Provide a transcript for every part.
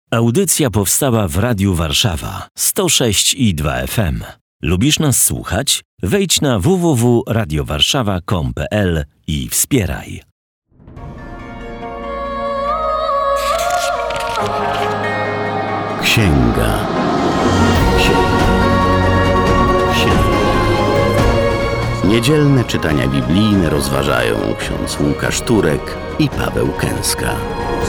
Audycja powstała w Radiu Warszawa 106,2 FM. Lubisz nas słuchać? Wejdź na www.radiowarszawa.com.pl i wspieraj. Księga. Niedzielne czytania biblijne rozważają ksiądz Łukasz Turek i Paweł Kęska.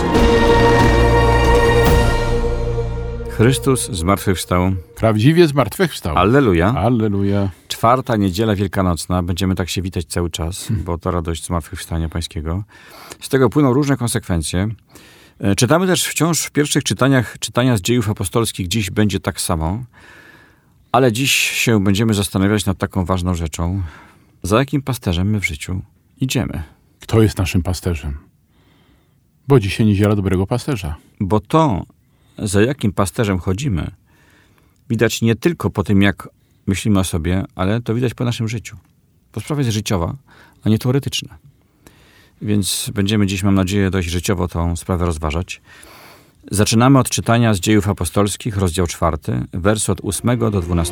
Chrystus zmartwychwstał. Prawdziwie zmartwychwstał. Alleluja. Alleluja. 4. niedziela wielkanocna. Będziemy tak się witać cały czas, bo to radość zmartwychwstania pańskiego. Z tego płyną różne konsekwencje. Czytamy też wciąż w pierwszych czytania z dziejów apostolskich. Dziś będzie tak samo. Ale dziś się będziemy zastanawiać nad taką ważną rzeczą. Za jakim pasterzem my w życiu idziemy? Kto jest naszym pasterzem? Bo dzisiaj niedziela dobrego pasterza. Bo to, za jakim pasterzem chodzimy, widać nie tylko po tym, jak myślimy o sobie, ale to widać po naszym życiu. Bo sprawa jest życiowa, a nie teoretyczna. Więc będziemy dziś, mam nadzieję, dość życiowo tą sprawę rozważać. Zaczynamy od czytania z dziejów apostolskich, rozdział 4, wers od 8 do 12.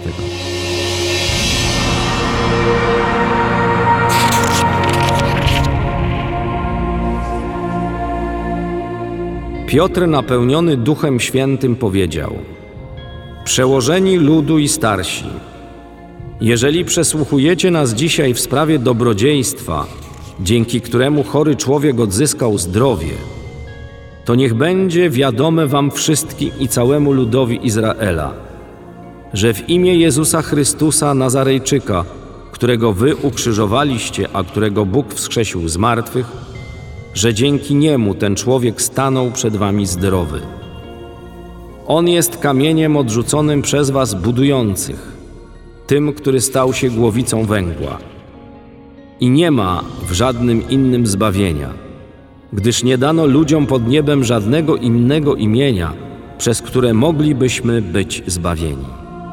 Piotr, napełniony Duchem Świętym, powiedział: Przełożeni ludu i starsi, jeżeli przesłuchujecie nas dzisiaj w sprawie dobrodziejstwa, dzięki któremu chory człowiek odzyskał zdrowie, to niech będzie wiadome wam wszystkim i całemu ludowi Izraela, że w imię Jezusa Chrystusa Nazarejczyka, którego wy ukrzyżowaliście, a którego Bóg wskrzesił z martwych, że dzięki niemu ten człowiek stanął przed wami zdrowy. On jest kamieniem odrzuconym przez was budujących, tym, który stał się głowicą węgła. I nie ma w żadnym innym zbawienia, gdyż nie dano ludziom pod niebem żadnego innego imienia, przez które moglibyśmy być zbawieni.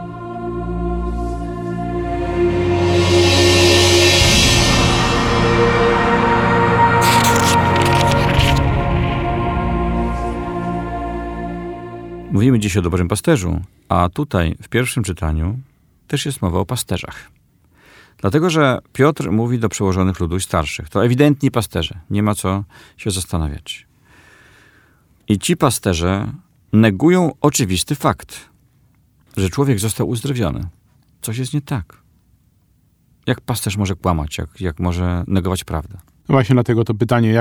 Mówimy dziś o dobrym pasterzu, a tutaj w pierwszym czytaniu też jest mowa o pasterzach. Dlatego, że Piotr mówi do przełożonych ludu i starszych. To ewidentni pasterze. Nie ma co się zastanawiać. I ci pasterze negują oczywisty fakt, że człowiek został uzdrowiony. Coś jest nie tak. Jak pasterz może kłamać? Jak może negować prawdę? No właśnie dlatego to pytanie,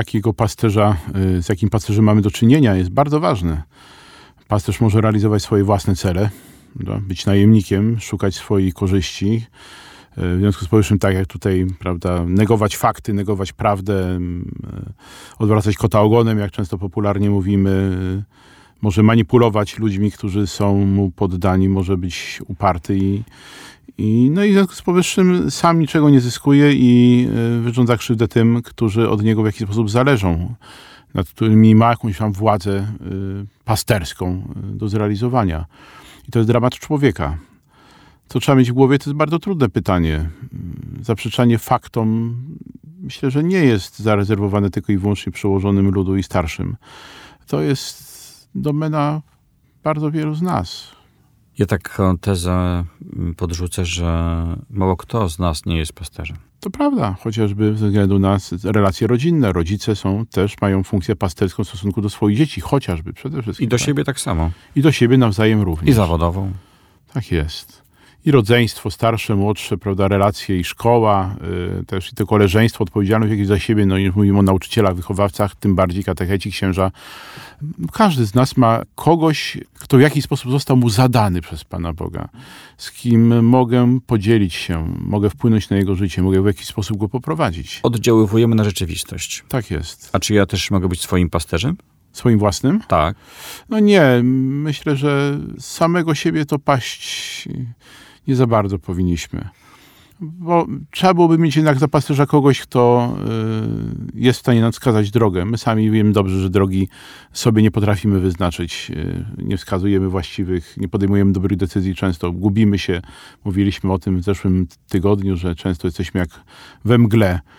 z jakim pasterzem mamy do czynienia, jest bardzo ważne. Pasterz może realizować swoje własne cele, być najemnikiem, szukać swojej korzyści. W związku z powyższym, tak jak tutaj, prawda, negować fakty, negować prawdę, odwracać kota ogonem, jak często popularnie mówimy, może manipulować ludźmi, którzy są mu poddani, może być uparty i w związku z powyższym sam niczego nie zyskuje i wyrządza krzywdę tym, którzy od niego w jakiś sposób zależą, nad którymi ma jakąś tam władzę pasterską do zrealizowania. I to jest dramat człowieka. Co trzeba mieć w głowie, to jest bardzo trudne pytanie. Zaprzeczanie faktom myślę, że nie jest zarezerwowane tylko i wyłącznie przełożonym ludu i starszym. To jest domena bardzo wielu z nas. Ja taką tezę podrzucę, że mało kto z nas nie jest pasterzem. To prawda, chociażby ze względu na relacje rodzinne. Rodzice mają funkcję pasterską w stosunku do swoich dzieci, chociażby przede wszystkim. I do siebie tak samo. I do siebie nawzajem również. I zawodową. Tak jest. I rodzeństwo, starsze, młodsze, prawda, relacje i szkoła, też i to koleżeństwo, odpowiedzialność jakieś za siebie, no i mówimy o nauczycielach, wychowawcach, tym bardziej katecheci, księża. Każdy z nas ma kogoś, kto w jakiś sposób został mu zadany przez Pana Boga, z kim mogę podzielić się, mogę wpłynąć na jego życie, mogę w jakiś sposób go poprowadzić. Oddziaływujemy na rzeczywistość. Tak jest. A czy ja też mogę być swoim pasterzem? Swoim własnym? Tak. No nie, myślę, że samego siebie to paść nie za bardzo powinniśmy. Bo trzeba byłoby mieć jednak za pasterza kogoś, kto jest w stanie nam wskazać drogę. My sami wiemy dobrze, że drogi sobie nie potrafimy wyznaczyć. Nie wskazujemy właściwych, nie podejmujemy dobrych decyzji. Często gubimy się. Mówiliśmy o tym w zeszłym tygodniu, że często jesteśmy jak we mgle.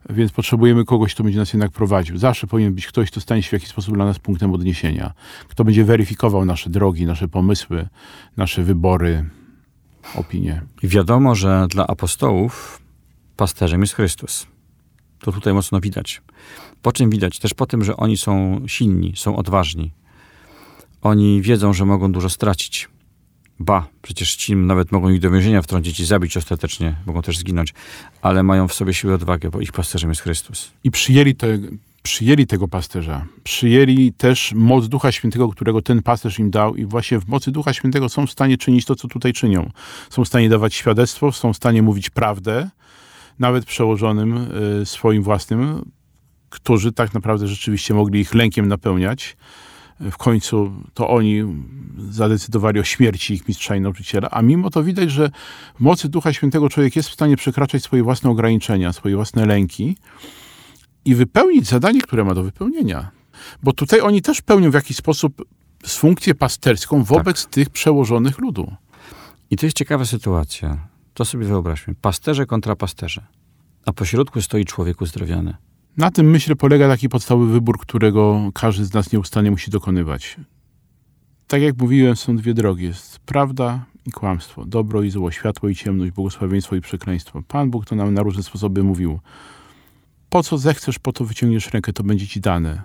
Więc potrzebujemy kogoś, kto będzie nas jednak prowadził. Zawsze powinien być ktoś, kto stanie się w jakiś sposób dla nas punktem odniesienia. Kto będzie weryfikował nasze drogi, nasze pomysły, nasze wybory, opinie. I wiadomo, że dla apostołów pasterzem jest Chrystus. To tutaj mocno widać. Po czym widać? Też po tym, że oni są silni, są odważni. Oni wiedzą, że mogą dużo stracić. Ba, przecież ci nawet mogą ich do więzienia wtrącić i zabić ostatecznie. Mogą też zginąć. Ale mają w sobie siłę, odwagę, bo ich pasterzem jest Chrystus. I przyjęli tego pasterza. Przyjęli też moc Ducha Świętego, którego ten pasterz im dał i właśnie w mocy Ducha Świętego są w stanie czynić to, co tutaj czynią. Są w stanie dawać świadectwo, są w stanie mówić prawdę, nawet przełożonym swoim własnym, którzy tak naprawdę rzeczywiście mogli ich lękiem napełniać. W końcu to oni zadecydowali o śmierci ich mistrza i nauczyciela, a mimo to widać, że w mocy Ducha Świętego człowiek jest w stanie przekraczać swoje własne ograniczenia, swoje własne lęki i wypełnić zadanie, które ma do wypełnienia. Bo tutaj oni też pełnią w jakiś sposób funkcję pasterską wobec tych przełożonych ludu. I to jest ciekawa sytuacja. To sobie wyobraźmy. Pasterze kontra pasterze. A pośrodku stoi człowiek uzdrowiony. Na tym, myślę, polega taki podstawowy wybór, którego każdy z nas nieustannie musi dokonywać. Tak jak mówiłem, są dwie drogi. Jest prawda i kłamstwo, dobro i zło, światło i ciemność, błogosławieństwo i przekleństwo. Pan Bóg to nam na różne sposoby mówił. Po co zechcesz, po to wyciągniesz rękę, to będzie ci dane.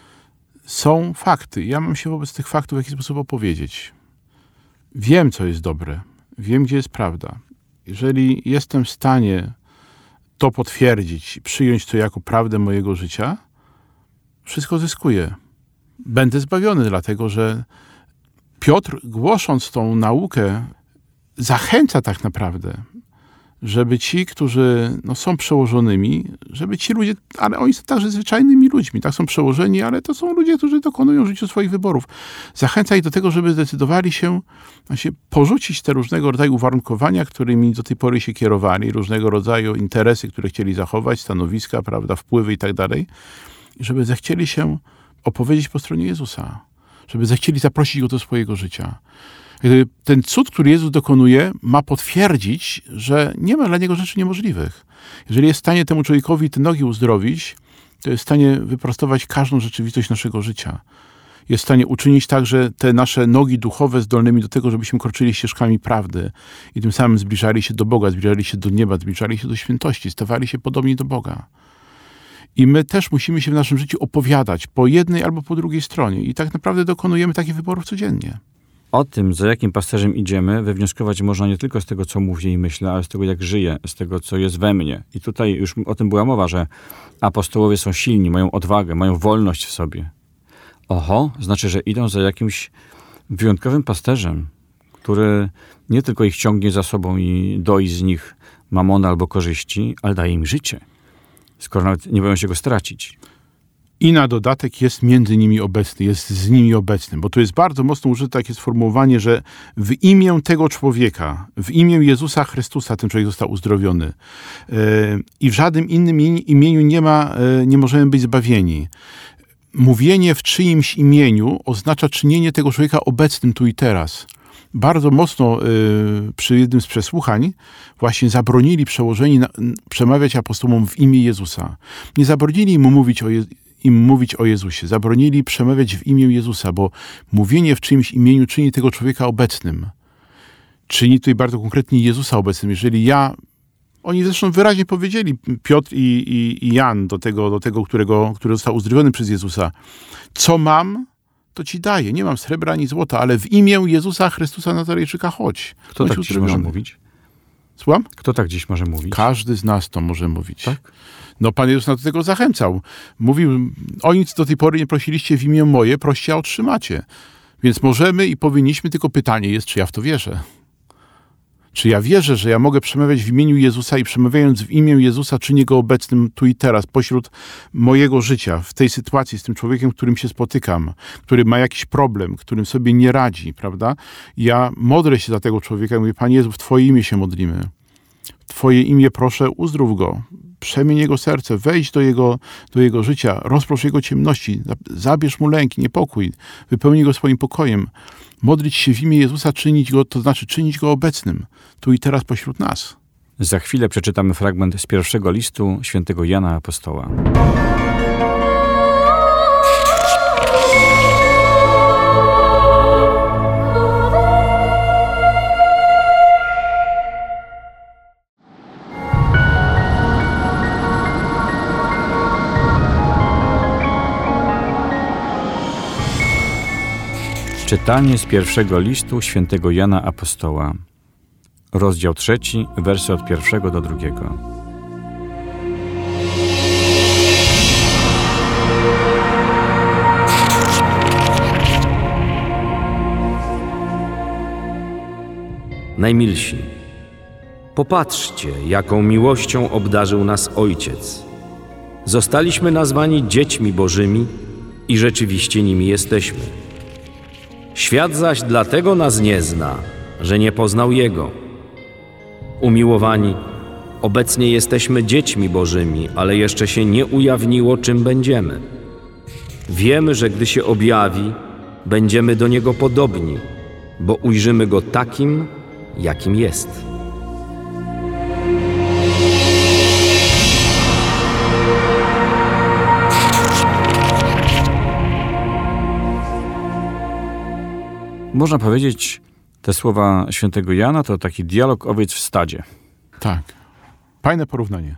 Są fakty. Ja mam się wobec tych faktów w jakiś sposób opowiedzieć. Wiem, co jest dobre. Wiem, gdzie jest prawda. Jeżeli jestem w stanie to potwierdzić, przyjąć to jako prawdę mojego życia, wszystko zyskuję. Będę zbawiony, dlatego że Piotr, głosząc tą naukę, zachęca tak naprawdę, żeby ci, którzy są przełożonymi, żeby ci ludzie, ale oni są także zwyczajnymi ludźmi, tak, są przełożeni, ale to są ludzie, którzy dokonują w życiu swoich wyborów. Zachęca ich do tego, żeby zdecydowali się właśnie porzucić te różnego rodzaju uwarunkowania, którymi do tej pory się kierowali, różnego rodzaju interesy, które chcieli zachować, stanowiska, prawda, wpływy i tak dalej, żeby zechcieli się opowiedzieć po stronie Jezusa, żeby zechcieli zaprosić Go do swojego życia. Ten cud, który Jezus dokonuje, ma potwierdzić, że nie ma dla Niego rzeczy niemożliwych. Jeżeli jest w stanie temu człowiekowi te nogi uzdrowić, to jest w stanie wyprostować każdą rzeczywistość naszego życia. Jest w stanie uczynić tak, że te nasze nogi duchowe zdolnymi do tego, żebyśmy kroczyli ścieżkami prawdy i tym samym zbliżali się do Boga, zbliżali się do nieba, zbliżali się do świętości, stawali się podobni do Boga. I my też musimy się w naszym życiu opowiadać po jednej albo po drugiej stronie. I tak naprawdę dokonujemy takich wyborów codziennie. O tym, za jakim pasterzem idziemy, wywnioskować można nie tylko z tego, co mówię i myślę, ale z tego, jak żyję, z tego, co jest we mnie. I tutaj już o tym była mowa, że apostołowie są silni, mają odwagę, mają wolność w sobie. Oho, znaczy, że idą za jakimś wyjątkowym pasterzem, który nie tylko ich ciągnie za sobą i doi z nich mamona albo korzyści, ale daje im życie, skoro nawet nie boją się go stracić. I na dodatek jest między nimi obecny, jest z nimi obecny, bo tu jest bardzo mocno użyte takie sformułowanie, że w imię tego człowieka, w imię Jezusa Chrystusa ten człowiek został uzdrowiony. I w żadnym innym imieniu nie możemy być zbawieni. Mówienie w czyimś imieniu oznacza czynienie tego człowieka obecnym tu i teraz. Bardzo mocno przy jednym z przesłuchań właśnie zabronili przełożeni przemawiać apostołom w imię Jezusa. Nie zabronili im mówić o Jezusie. Zabronili przemawiać w imię Jezusa, bo mówienie w czyimś imieniu czyni tego człowieka obecnym. Czyni tutaj bardzo konkretnie Jezusa obecnym. Jeżeli oni zresztą wyraźnie powiedzieli, Piotr i Jan do tego który został uzdrowiony przez Jezusa, co mam, to ci daję. Nie mam srebra ani złota, ale w imię Jezusa Chrystusa Nazarejczyka chodź. Kto tak dziś może mówić? Słucham? Kto tak dziś może mówić? Każdy z nas to może mówić. Tak? No Pan Jezus nas do tego zachęcał. Mówił, o nic do tej pory nie prosiliście w imię moje, proście, a otrzymacie. Więc możemy i powinniśmy, tylko pytanie jest, czy ja w to wierzę. Czy ja wierzę, że ja mogę przemawiać w imieniu Jezusa i przemawiając w imię Jezusa czynię Go obecnym tu i teraz, pośród mojego życia, w tej sytuacji z tym człowiekiem, którym się spotykam, który ma jakiś problem, którym sobie nie radzi, prawda? Ja modlę się za tego człowieka i mówię, Panie Jezu, w Twoje imię się modlimy. W Twoje imię proszę, uzdrów go, przemień jego serce, wejdź do jego życia, rozprosz jego ciemności, zabierz mu lęk, niepokój, wypełnij go swoim pokojem. Modlić się w imię Jezusa, czynić go, to znaczy czynić go obecnym, tu i teraz pośród nas. Za chwilę przeczytamy fragment z pierwszego listu świętego Jana Apostoła. Czytanie z pierwszego listu świętego Jana Apostoła. Rozdział 3, wersy od 1 do 2. Najmilsi, popatrzcie, jaką miłością obdarzył nas Ojciec. Zostaliśmy nazwani dziećmi Bożymi i rzeczywiście nimi jesteśmy. Świat zaś dlatego nas nie zna, że nie poznał Jego. Umiłowani, obecnie jesteśmy dziećmi Bożymi, ale jeszcze się nie ujawniło, czym będziemy. Wiemy, że gdy się objawi, będziemy do Niego podobni, bo ujrzymy Go takim, jakim jest. Można powiedzieć, te słowa świętego Jana to taki dialog owiec w stadzie. Tak. Fajne porównanie.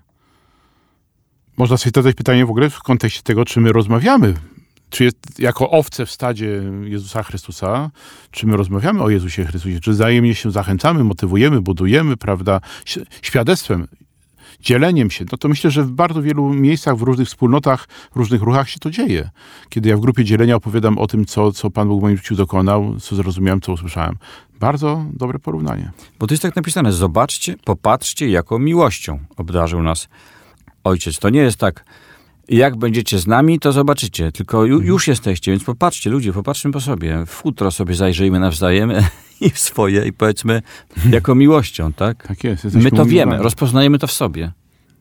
Można sobie zadać pytanie w ogóle w kontekście tego, czy my rozmawiamy. Czy jest jako owce w stadzie Jezusa Chrystusa, czy my rozmawiamy o Jezusie Chrystusie, czy wzajemnie się zachęcamy, motywujemy, budujemy, prawda, świadectwem, dzieleniem się. No to myślę, że w bardzo wielu miejscach, w różnych wspólnotach, w różnych ruchach się to dzieje. Kiedy ja w grupie dzielenia opowiadam o tym, co Pan Bóg w moim życiu dokonał, co zrozumiałem, co usłyszałem. Bardzo dobre porównanie. Bo to jest tak napisane, zobaczcie, popatrzcie, jaką miłością obdarzył nas Ojciec. To nie jest tak, jak będziecie z nami, to zobaczycie, tylko już jesteście, więc popatrzcie, ludzie, popatrzmy po sobie, w futro sobie zajrzyjmy nawzajem i w swoje i powiedzmy, jaką miłością, tak? Tak jest. My to wiemy, rozpoznajemy to w sobie.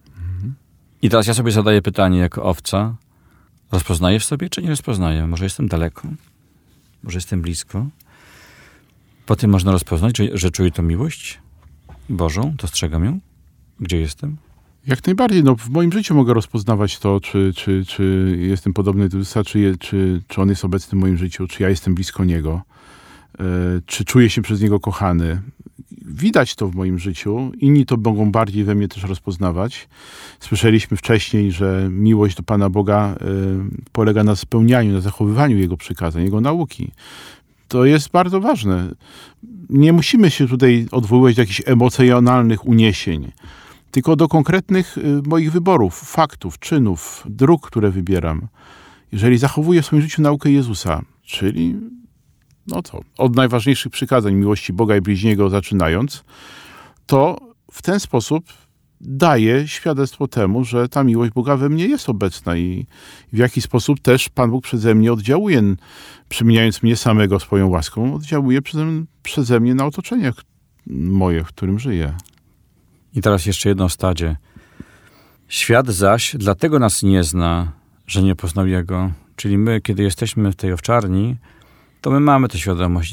I teraz ja sobie zadaję pytanie jako owca, rozpoznaję w sobie, czy nie rozpoznaję? Może jestem daleko? Może jestem blisko? Po tym można rozpoznać, że czuję tą miłość Bożą, dostrzegam ją, gdzie jestem. Jak najbardziej. No, w moim życiu mogę rozpoznawać to, czy jestem podobny do Jezusa, czy On jest obecny w moim życiu, czy ja jestem blisko Niego, czy czuję się przez Niego kochany. Widać to w moim życiu. Inni to mogą bardziej we mnie też rozpoznawać. Słyszeliśmy wcześniej, że miłość do Pana Boga polega na spełnianiu, na zachowywaniu Jego przykazań, Jego nauki. To jest bardzo ważne. Nie musimy się tutaj odwoływać do jakichś emocjonalnych uniesień, tylko do konkretnych moich wyborów, faktów, czynów, dróg, które wybieram. Jeżeli zachowuję w swoim życiu naukę Jezusa, czyli od najważniejszych przykazań miłości Boga i bliźniego zaczynając, to w ten sposób daję świadectwo temu, że ta miłość Boga we mnie jest obecna i w jaki sposób też Pan Bóg przeze mnie oddziałuje, przemieniając mnie samego swoją łaską, oddziałuje przeze mnie na otoczenie moje, w którym żyję. I teraz jeszcze jedno stadzie. Świat zaś dlatego nas nie zna, że nie poznał Jego. Czyli my, kiedy jesteśmy w tej owczarni, to my mamy tę świadomość,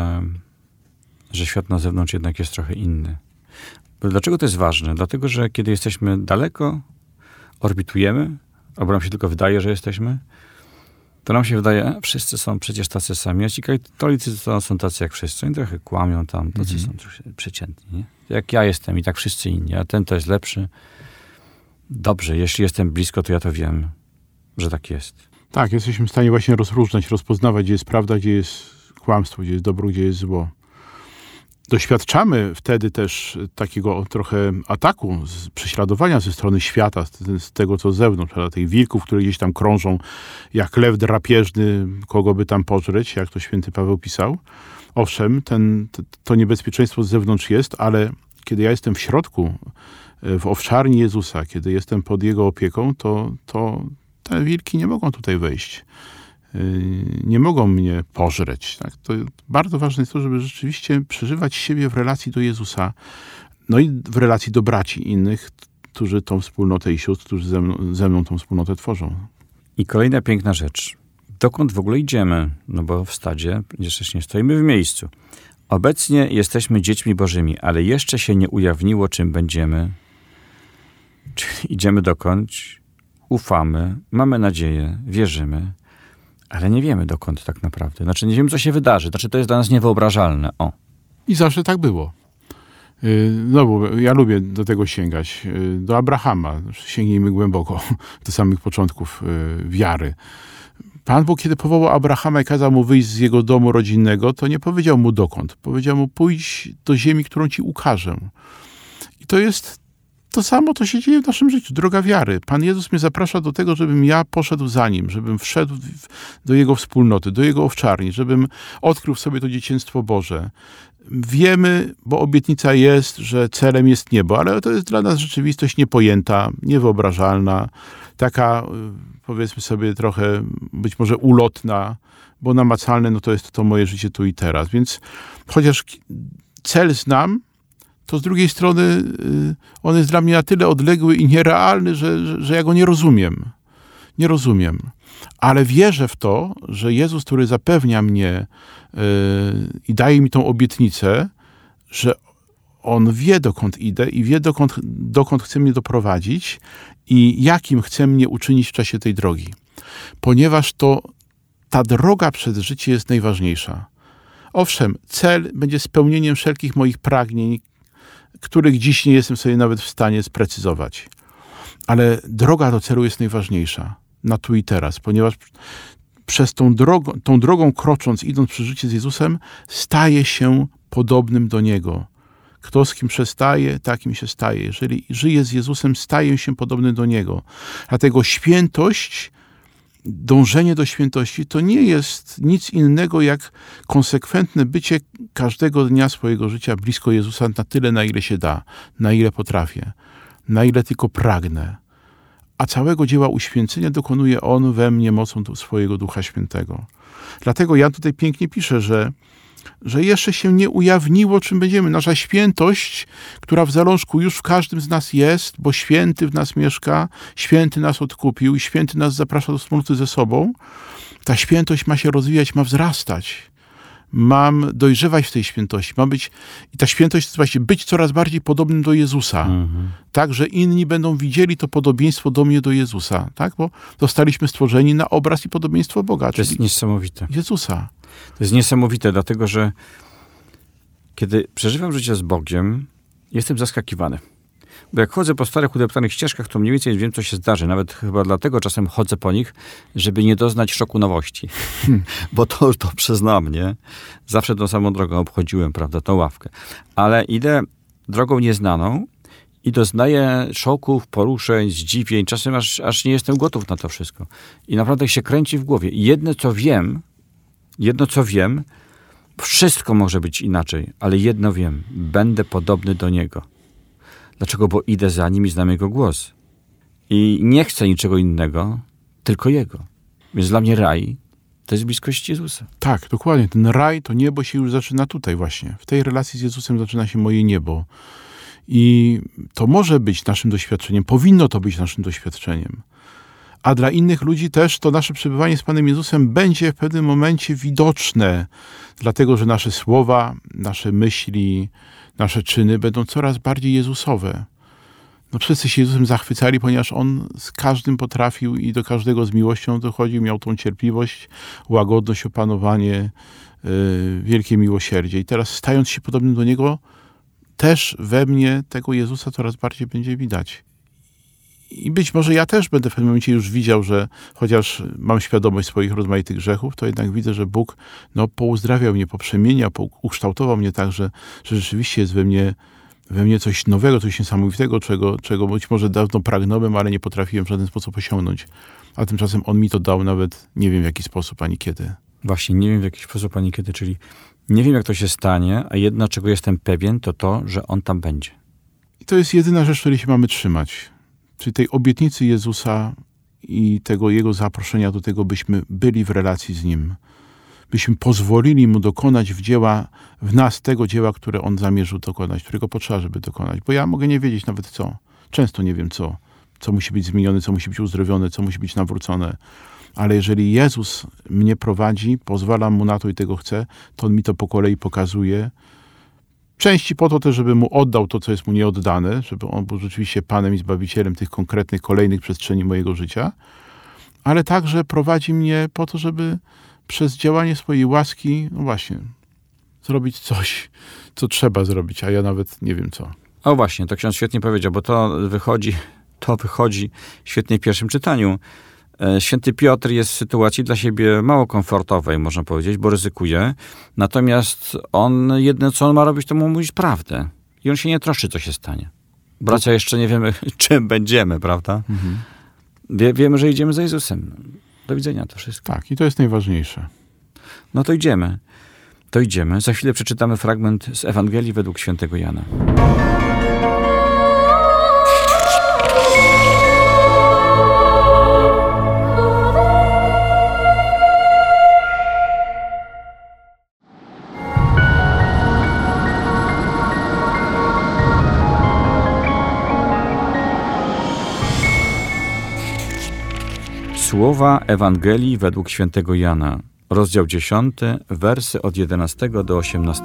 że świat na zewnątrz jednak jest trochę inny. Dlaczego to jest ważne? Dlatego, że kiedy jesteśmy daleko, orbitujemy, albo nam się tylko wydaje, że jesteśmy, to nam się wydaje, wszyscy są przecież tacy sami, a ci katolicy są tacy jak wszyscy. Oni trochę kłamią tam, tacy są trochę przeciętni. Nie? Jak ja jestem i tak wszyscy inni, a ten to jest lepszy. Dobrze, jeśli jestem blisko, to ja to wiem, że tak jest. Tak, jesteśmy w stanie właśnie rozróżniać, rozpoznawać, gdzie jest prawda, gdzie jest kłamstwo, gdzie jest dobro, gdzie jest zło. Doświadczamy wtedy też takiego trochę ataku, prześladowania ze strony świata, z tego co z zewnątrz, tych wilków, które gdzieś tam krążą jak lew drapieżny, kogo by tam pożreć, jak to święty Paweł pisał. Owszem, to niebezpieczeństwo z zewnątrz jest, ale kiedy ja jestem w środku, w owczarni Jezusa, kiedy jestem pod Jego opieką, to te wilki nie mogą tutaj wejść. Nie mogą mnie pożreć. Tak? To bardzo ważne jest to, żeby rzeczywiście przeżywać siebie w relacji do Jezusa, no i w relacji do braci innych, którzy tą wspólnotę i sióstr, którzy ze mną tą wspólnotę tworzą. I kolejna piękna rzecz. Dokąd w ogóle idziemy? No bo w stadzie przecież nie stoimy w miejscu. Obecnie jesteśmy dziećmi Bożymi, ale jeszcze się nie ujawniło, czym będziemy. Czyli idziemy dokąd, ufamy, mamy nadzieję, wierzymy, ale nie wiemy dokąd tak naprawdę. Znaczy nie wiemy, co się wydarzy. Znaczy to jest dla nas niewyobrażalne. I zawsze tak było. Znowu, ja lubię do tego sięgać. Do Abrahama. Sięgnijmy głęboko do samych początków wiary. Pan Bóg, kiedy powołał Abrahama i kazał mu wyjść z jego domu rodzinnego, to nie powiedział mu dokąd. Powiedział mu, pójdź do ziemi, którą ci ukażę. I to jest to samo, co się dzieje w naszym życiu. Droga wiary. Pan Jezus mnie zaprasza do tego, żebym ja poszedł za Nim, żebym wszedł do Jego wspólnoty, do Jego owczarni, żebym odkrył w sobie to dzieciństwo Boże. Wiemy, bo obietnica jest, że celem jest niebo, ale to jest dla nas rzeczywistość niepojęta, niewyobrażalna, taka, powiedzmy sobie, trochę być może ulotna, bo namacalne, no to jest to moje życie tu i teraz. Więc chociaż cel znam, to z drugiej strony on jest dla mnie na tyle odległy i nierealny, że ja go nie rozumiem. Nie rozumiem. Ale wierzę w to, że Jezus, który zapewnia mnie i daje mi tą obietnicę, że On wie, dokąd idę i wie, dokąd chce mnie doprowadzić i jakim chce mnie uczynić w czasie tej drogi. Ponieważ ta droga przez życie jest najważniejsza. Owszem, cel będzie spełnieniem wszelkich moich pragnień, których dziś nie jestem sobie nawet w stanie sprecyzować. Ale droga do celu jest najważniejsza. Na tu i teraz, ponieważ przez tą drogą krocząc, idąc przez życie z Jezusem, staje się podobnym do Niego. Kto z kim przestaje, takim się staje. Jeżeli żyje z Jezusem, staje się podobny do Niego. Dlatego świętość, dążenie do świętości to nie jest nic innego jak konsekwentne bycie każdego dnia swojego życia blisko Jezusa na tyle, na ile się da, na ile potrafię, na ile tylko pragnę. A całego dzieła uświęcenia dokonuje On we mnie mocą swojego Ducha Świętego. Dlatego Jan tutaj pięknie pisze, że jeszcze się nie ujawniło, czym będziemy. Nasza świętość, która w zalążku już w każdym z nas jest, bo święty w nas mieszka, święty nas odkupił i święty nas zaprasza do wspólnoty ze sobą, ta świętość ma się rozwijać, ma wzrastać. Mam dojrzewać w tej świętości. I ta świętość to właśnie być coraz bardziej podobnym do Jezusa. Tak, że inni będą widzieli to podobieństwo do mnie, do Jezusa. Tak? Bo zostaliśmy stworzeni na obraz i podobieństwo Boga. To jest niesamowite. Jezusa. To jest niesamowite, dlatego że kiedy przeżywam życie z Bogiem, jestem zaskakiwany. Bo jak chodzę po starych, udeptanych ścieżkach, to mniej więcej wiem, co się zdarzy. Nawet chyba dlatego czasem chodzę po nich, żeby nie doznać szoku nowości. Bo to przyznam, nie? Zawsze tą samą drogą obchodziłem, prawda, tą ławkę. Ale idę drogą nieznaną i doznaję szoków, poruszeń, zdziwień. Czasem aż nie jestem gotów na to wszystko. I naprawdę się kręci w głowie. I jedno co wiem, wszystko może być inaczej, ale jedno wiem, będę podobny do Niego. Dlaczego? Bo idę za Nim i znam Jego głos. I nie chcę niczego innego, tylko Jego. Więc dla mnie raj to jest bliskość Jezusa. Tak, dokładnie. Ten raj, to niebo się już zaczyna tutaj właśnie. W tej relacji z Jezusem zaczyna się moje niebo. I to może być naszym doświadczeniem, powinno to być naszym doświadczeniem. A dla innych ludzi też to nasze przebywanie z Panem Jezusem będzie w pewnym momencie widoczne, dlatego że nasze słowa, nasze myśli, nasze czyny będą coraz bardziej Jezusowe. No wszyscy się Jezusem zachwycali, ponieważ On z każdym potrafił i do każdego z miłością dochodził, miał tą cierpliwość, łagodność, opanowanie, wielkie miłosierdzie. I teraz stając się podobnym do Niego, też we mnie tego Jezusa coraz bardziej będzie widać. I być może ja też będę w pewnym momencie już widział, że chociaż mam świadomość swoich rozmaitych grzechów, to jednak widzę, że Bóg pouzdrawiał mnie, poprzemieniał, ukształtował mnie tak, że rzeczywiście jest we mnie coś nowego, coś niesamowitego, czego być może dawno pragnąłem, ale nie potrafiłem w żaden sposób osiągnąć. A tymczasem On mi to dał nawet nie wiem w jaki sposób, ani kiedy. Właśnie, nie wiem w jaki sposób, ani kiedy, czyli nie wiem jak to się stanie, a jedno czego jestem pewien, to, że On tam będzie. I to jest jedyna rzecz, której się mamy trzymać. Czyli tej obietnicy Jezusa i tego Jego zaproszenia do tego, byśmy byli w relacji z Nim. Byśmy pozwolili Mu dokonać w nas tego dzieła, które On zamierzył dokonać, którego potrzeba, żeby dokonać. Bo ja mogę nie wiedzieć nawet co. Często nie wiem co musi być zmienione, co musi być uzdrowione, co musi być nawrócone. ale jeżeli Jezus mnie prowadzi, pozwalam Mu na to i tego chcę, to On mi to po kolei pokazuje. Części po to też, żeby Mu oddał to, co jest Mu nieoddane, żeby On był rzeczywiście Panem i Zbawicielem tych konkretnych, kolejnych przestrzeni mojego życia, ale także prowadzi mnie po to, żeby przez działanie swojej łaski, no właśnie, zrobić coś, co trzeba zrobić, a ja nawet nie wiem co. O właśnie, to ksiądz świetnie powiedział, bo to wychodzi świetnie w pierwszym czytaniu. Święty Piotr jest w sytuacji dla siebie mało komfortowej, można powiedzieć, bo ryzykuje. Natomiast jedyne, co on ma robić, to mu mówić prawdę. I on się nie troszczy, co się stanie. Bracia, jeszcze nie wiemy, czym będziemy, prawda? Mhm. Wiemy, że idziemy za Jezusem. Do widzenia, to wszystko. Tak, i to jest najważniejsze. No to idziemy. Za chwilę przeczytamy fragment z Ewangelii według świętego Jana. Słowa Ewangelii według świętego Jana, rozdział 10, wersy od 11 do 18.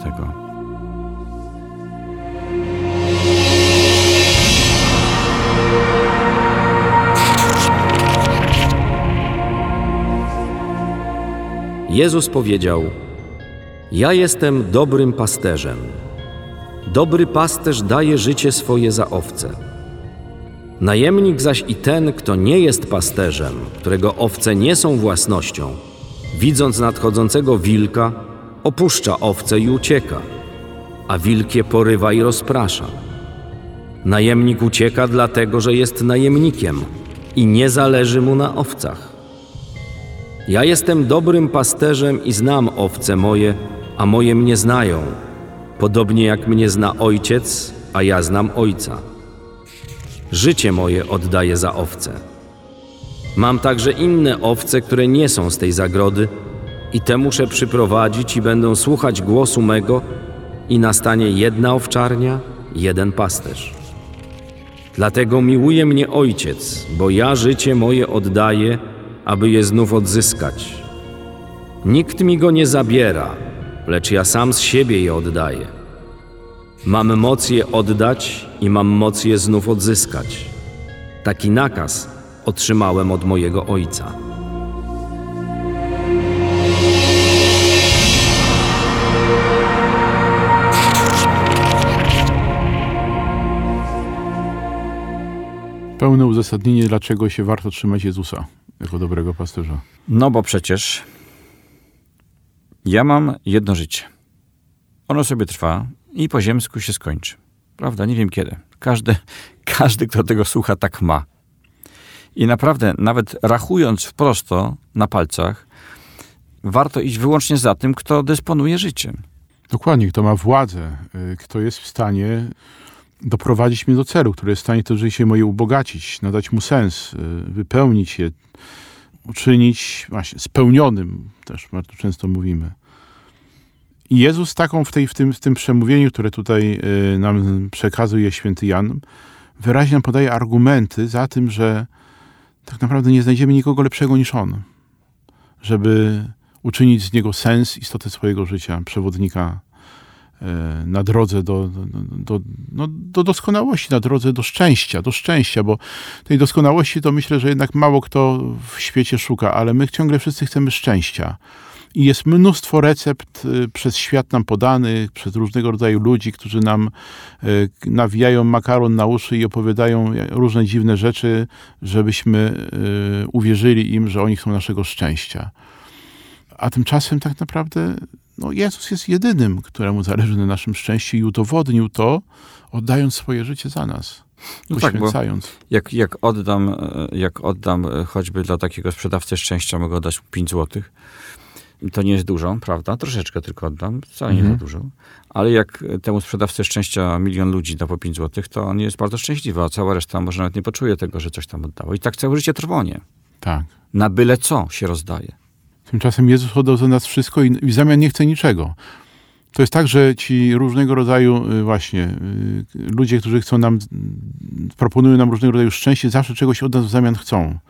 Jezus powiedział: Ja jestem dobrym pasterzem. Dobry pasterz daje życie swoje za owce. Najemnik zaś i ten, kto nie jest pasterzem, którego owce nie są własnością, widząc nadchodzącego wilka, opuszcza owce i ucieka, a wilk je porywa i rozprasza. Najemnik ucieka dlatego, że jest najemnikiem i nie zależy mu na owcach. Ja jestem dobrym pasterzem i znam owce moje, a moje mnie znają, podobnie jak mnie zna Ojciec, a ja znam Ojca. Życie moje oddaję za owce. Mam także inne owce, które nie są z tej zagrody, i te muszę przyprowadzić i będą słuchać głosu mego, i nastanie jedna owczarnia, jeden pasterz. Dlatego miłuje mnie Ojciec, bo ja życie moje oddaję, aby je znów odzyskać. Nikt mi go nie zabiera, lecz ja sam z siebie je oddaję. Mam moc je oddać i mam moc je znów odzyskać. Taki nakaz otrzymałem od mojego Ojca. Pełne uzasadnienie, dlaczego się warto trzymać Jezusa jako dobrego pasterza. No bo przecież ja mam jedno życie. Ono sobie trwa i po ziemsku się skończy. Prawda? Nie wiem kiedy. Każdy, kto tego słucha, tak ma. I naprawdę, nawet rachując wprost na palcach, warto iść wyłącznie za tym, kto dysponuje życiem. Dokładnie, kto ma władzę, kto jest w stanie doprowadzić mnie do celu, który jest w stanie to życie moje ubogacić, nadać mu sens, wypełnić je, uczynić właśnie spełnionym, też bardzo często mówimy. I Jezus taką w tym przemówieniu, które tutaj nam przekazuje święty Jan, wyraźnie nam podaje argumenty za tym, że tak naprawdę nie znajdziemy nikogo lepszego niż On, żeby uczynić z Niego sens, istotę swojego życia, przewodnika na drodze do doskonałości, na drodze do szczęścia, bo tej doskonałości to myślę, że jednak mało kto w świecie szuka, ale my ciągle wszyscy chcemy szczęścia. I jest mnóstwo recept przez świat nam podanych, przez różnego rodzaju ludzi, którzy nam nawijają makaron na uszy i opowiadają różne dziwne rzeczy, żebyśmy uwierzyli im, że oni chcą naszego szczęścia. A tymczasem tak naprawdę Jezus jest jedynym, któremu zależy na naszym szczęściu i udowodnił to, oddając swoje życie za nas, poświęcając. Tak, jak oddam choćby dla takiego sprzedawcy szczęścia, mogę oddać 5 złotych. To nie jest dużo, prawda? Troszeczkę tylko oddam, wcale nie za dużo. Ale jak temu sprzedawcy szczęścia 1 milion ludzi da po 5 złotych, to on jest bardzo szczęśliwy, a cała reszta może nawet nie poczuje tego, że coś tam oddało. I tak całe życie trwonie. Tak. Na byle co się rozdaje. Tymczasem Jezus oddał za nas wszystko i w zamian nie chce niczego. To jest tak, że ci różnego rodzaju właśnie ludzie, którzy proponują nam różnego rodzaju szczęście, zawsze czegoś od nas w zamian chcą.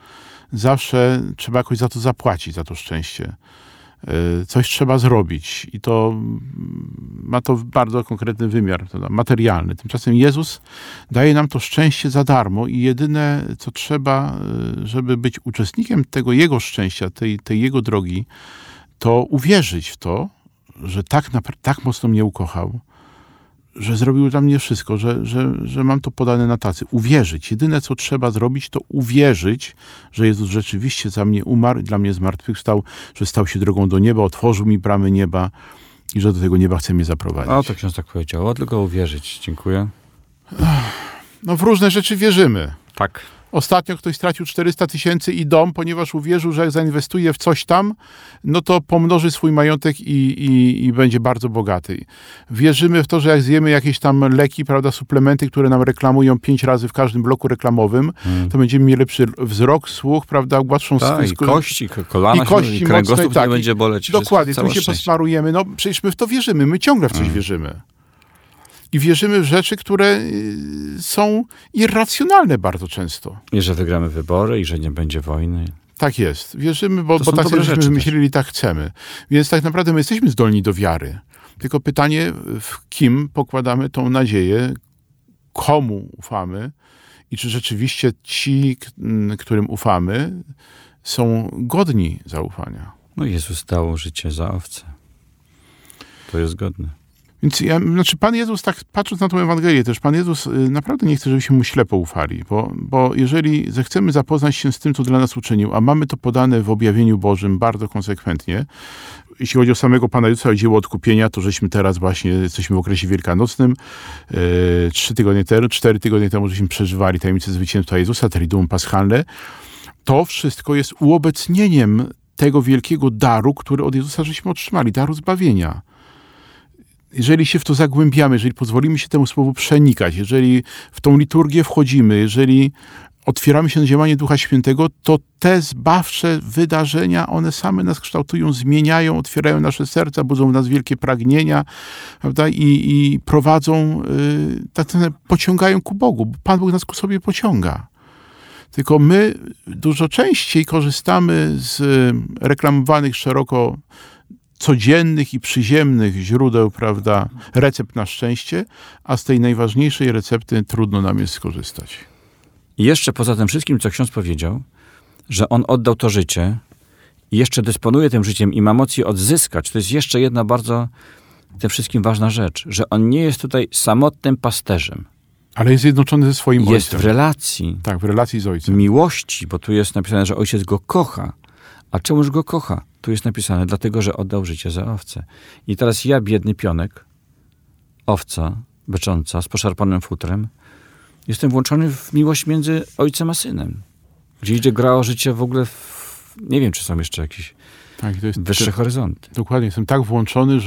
zawsze trzeba jakoś za to zapłacić, za to szczęście. Coś trzeba zrobić i to ma to bardzo konkretny wymiar materialny. Tymczasem Jezus daje nam to szczęście za darmo i jedyne, co trzeba, żeby być uczestnikiem tego Jego szczęścia, tej Jego drogi, to uwierzyć w to, że tak mocno mnie ukochał, że zrobił dla mnie wszystko, że mam to podane na tacy. Uwierzyć. Jedyne, co trzeba zrobić, to uwierzyć, że Jezus rzeczywiście za mnie umarł, dla mnie zmartwychwstał, że stał się drogą do nieba, otworzył mi bramy nieba i że do tego nieba chce mnie zaprowadzić. O, to ksiądz tak powiedział. Tylko uwierzyć. Dziękuję. No w różne rzeczy wierzymy. Tak. Ostatnio ktoś stracił 400 000 i dom, ponieważ uwierzył, że jak zainwestuje w coś tam, no to pomnoży swój majątek i będzie bardzo bogaty. Wierzymy w to, że jak zjemy jakieś tam leki, prawda, suplementy, które nam reklamują 5 razy w każdym bloku reklamowym, to będziemy mieli lepszy wzrok, słuch, prawda, głładszą i kości, kolana, i kręgosłup nie będzie boleć. Dokładnie, tu się posmarujemy. No przecież my w to wierzymy, my ciągle w coś wierzymy. I wierzymy w rzeczy, które są irracjonalne bardzo często. I że wygramy wybory, i że nie będzie wojny. Tak jest. Wierzymy, bo tak żeśmy myśleli, tak chcemy. Więc tak naprawdę my jesteśmy zdolni do wiary. Tylko pytanie, w kim pokładamy tą nadzieję, komu ufamy i czy rzeczywiście ci, którym ufamy, są godni zaufania. No Jezus dał życie za owce. To jest godne. Więc Pan Jezus, tak patrząc na tę Ewangelię też, Pan Jezus naprawdę nie chce, żebyśmy mu ślepo ufali, bo jeżeli zechcemy zapoznać się z tym, co dla nas uczynił, a mamy to podane w objawieniu Bożym bardzo konsekwentnie, jeśli chodzi o samego Pana Jezusa, o dzieło odkupienia, to żeśmy teraz właśnie, jesteśmy w okresie wielkanocnym, 4 tygodnie temu żeśmy przeżywali tajemnicę zwycięstwa Jezusa, Triduum Paschalne, to wszystko jest uobecnieniem tego wielkiego daru, który od Jezusa żeśmy otrzymali, daru zbawienia. Jeżeli się w to zagłębiamy, jeżeli pozwolimy się temu słowu przenikać, jeżeli w tą liturgię wchodzimy, jeżeli otwieramy się na działanie Ducha Świętego, to te zbawcze wydarzenia, one same nas kształtują, zmieniają, otwierają nasze serca, budzą w nas wielkie pragnienia, prawda? I prowadzą, pociągają ku Bogu, bo Pan Bóg nas ku sobie pociąga. Tylko my dużo częściej korzystamy z reklamowanych szeroko codziennych i przyziemnych źródeł, prawda, recept na szczęście, a z tej najważniejszej recepty trudno nam jest skorzystać. I jeszcze poza tym wszystkim, co ksiądz powiedział, że on oddał to życie i jeszcze dysponuje tym życiem i ma moc je odzyskać, to jest jeszcze jedna bardzo tym wszystkim ważna rzecz, że on nie jest tutaj samotnym pasterzem. Ale jest zjednoczony ze swoim ojcem. Jest w relacji. Tak, w relacji z ojcem. Miłości, bo tu jest napisane, że ojciec go kocha. A czemuż go kocha? Tu jest napisane, dlatego, że oddał życie za owce. I teraz ja, biedny pionek, owca becząca z poszarpanym futrem, jestem włączony w miłość między ojcem a synem. Gdzie idzie gra o życie w ogóle, nie wiem, czy są jeszcze jakieś wyższe horyzonty. Dokładnie, jestem tak włączony,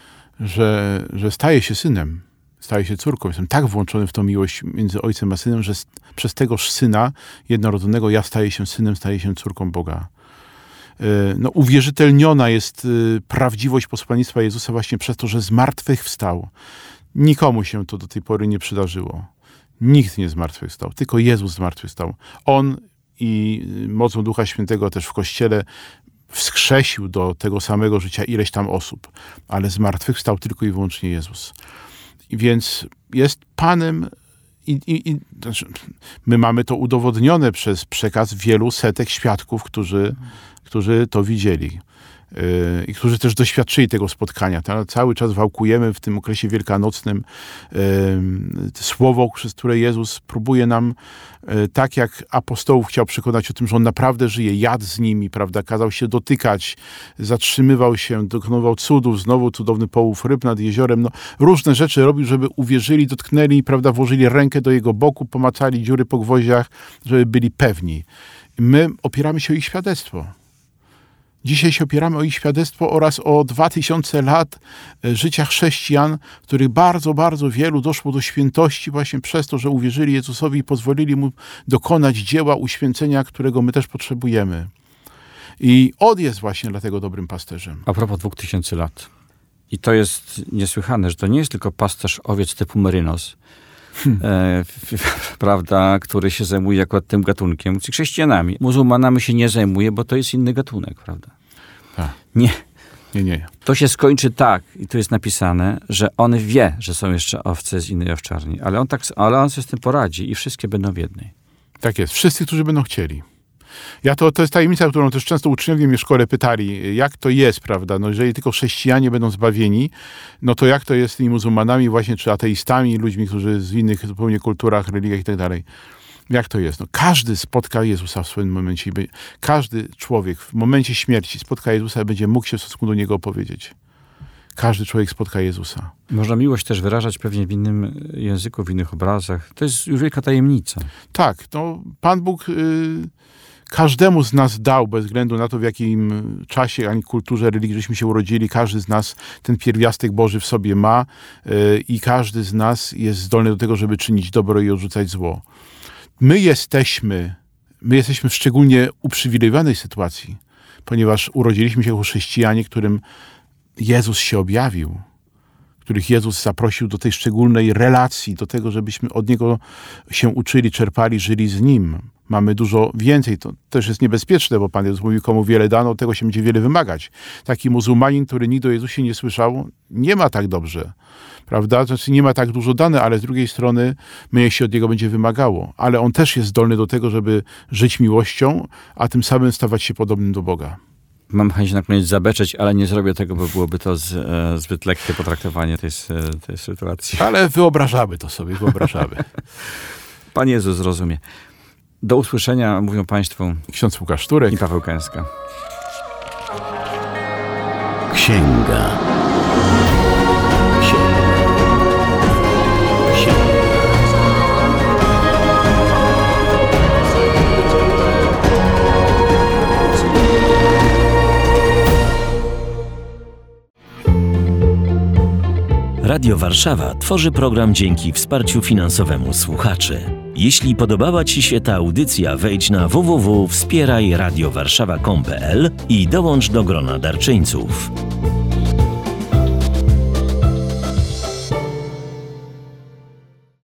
że staję się synem, staję się córką. Jestem tak włączony w tą miłość między ojcem a synem, że przez tegoż syna jednorodzonego ja staję się synem, staję się córką Boga. No, uwierzytelniona jest prawdziwość posłannictwa Jezusa właśnie przez to, że zmartwychwstał. Nikomu się to do tej pory nie przydarzyło. Nikt nie zmartwychwstał, tylko Jezus zmartwychwstał. On i mocą Ducha Świętego też w Kościele wskrzesił do tego samego życia ileś tam osób, ale zmartwychwstał tylko i wyłącznie Jezus. I więc jest Panem znaczy, my mamy to udowodnione przez przekaz wielu setek świadków, którzy to widzieli i którzy też doświadczyli tego spotkania. Cały czas wałkujemy w tym okresie wielkanocnym słowo, przez które Jezus próbuje nam, tak jak apostołów chciał przekonać o tym, że On naprawdę żyje, jadł z nimi, prawda, kazał się dotykać, zatrzymywał się, dokonywał cudów, znowu cudowny połów ryb nad jeziorem. No, różne rzeczy robił, żeby uwierzyli, dotknęli, prawda, włożyli rękę do Jego boku, pomacali dziury po gwoździach, żeby byli pewni. My opieramy się o ich świadectwo. Dzisiaj się opieramy o ich świadectwo oraz o 2000 lat życia chrześcijan, których bardzo, bardzo wielu doszło do świętości właśnie przez to, że uwierzyli Jezusowi i pozwolili Mu dokonać dzieła uświęcenia, którego my też potrzebujemy. I On jest właśnie dlatego dobrym pasterzem. A propos 2000 lat. I to jest niesłychane, że to nie jest tylko pasterz owiec typu Merynos, prawda, który się zajmuje akurat tym gatunkiem, czy chrześcijanami. Muzułmanami się nie zajmuje, bo to jest inny gatunek, prawda? Tak. Nie. Nie. To się skończy tak, i tu jest napisane, że on wie, że są jeszcze owce z innej owczarni, ale on sobie z tym poradzi i wszystkie będą w jednej. Tak jest. Wszyscy, którzy będą chcieli. To jest tajemnica, którą też często uczniowie mnie w szkole pytali, jak to jest, prawda? No, jeżeli tylko chrześcijanie będą zbawieni, no to jak to jest z tymi muzułmanami właśnie, czy ateistami, ludźmi, którzy z innych zupełnie kulturach, religiach i tak dalej. Jak to jest? No, każdy spotka Jezusa w swoim momencie. Każdy człowiek w momencie śmierci spotka Jezusa i będzie mógł się w stosunku do Niego opowiedzieć. Każdy człowiek spotka Jezusa. Można miłość też wyrażać pewnie w innym języku, w innych obrazach. To jest już wielka tajemnica. Tak, no Pan Bóg każdemu z nas dał, bez względu na to, w jakim czasie ani kulturze religii żeśmy się urodzili, każdy z nas ten pierwiastek Boży w sobie ma i każdy z nas jest zdolny do tego, żeby czynić dobro i odrzucać zło. My jesteśmy w szczególnie uprzywilejowanej sytuacji, ponieważ urodziliśmy się jako chrześcijanie, którym Jezus się objawił, których Jezus zaprosił do tej szczególnej relacji, do tego, żebyśmy od Niego się uczyli, czerpali, żyli z Nim. Mamy dużo więcej. To też jest niebezpieczne, bo Pan Jezus mówił, komu wiele dano, tego się będzie wiele wymagać. Taki muzułmanin, który nigdy o Jezusie nie słyszał, nie ma tak dobrze. Prawda? Znaczy nie ma tak dużo dane, ale z drugiej strony mniej się od niego będzie wymagało. Ale on też jest zdolny do tego, żeby żyć miłością, a tym samym stawać się podobnym do Boga. Mam chęć na koniec zabeczeć, ale nie zrobię tego, bo byłoby to zbyt lekkie potraktowanie tej sytuacji. Ale wyobrażamy to sobie. Pan Jezus zrozumie. Do usłyszenia, mówią Państwu Ksiądz Łukasz Szturek i Paweł Kęska. Księga. Radio Warszawa tworzy program dzięki wsparciu finansowemu słuchaczy. Jeśli podobała Ci się ta audycja, wejdź na www.wspierajradiowarszawa.com.pl i dołącz do grona darczyńców.